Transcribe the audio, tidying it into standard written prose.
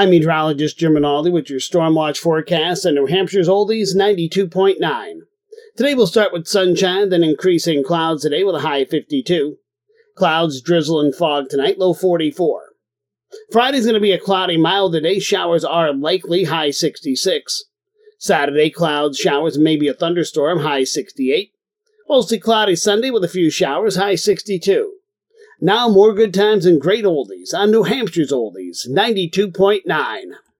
I'm meteorologist Jim Rinaldi with your Storm Watch forecast on New Hampshire's Oldies 92.9. Today we'll start with sunshine, then increasing clouds today with a high 52. Clouds, drizzle, and fog tonight, low 44. Friday's going to be a cloudy, mild day. Showers are likely, high 66. Saturday, clouds, showers, maybe a thunderstorm, high 68. Mostly cloudy Sunday with a few showers, high 62. Now more good times and great oldies on New Hampshire's Oldies 92.9.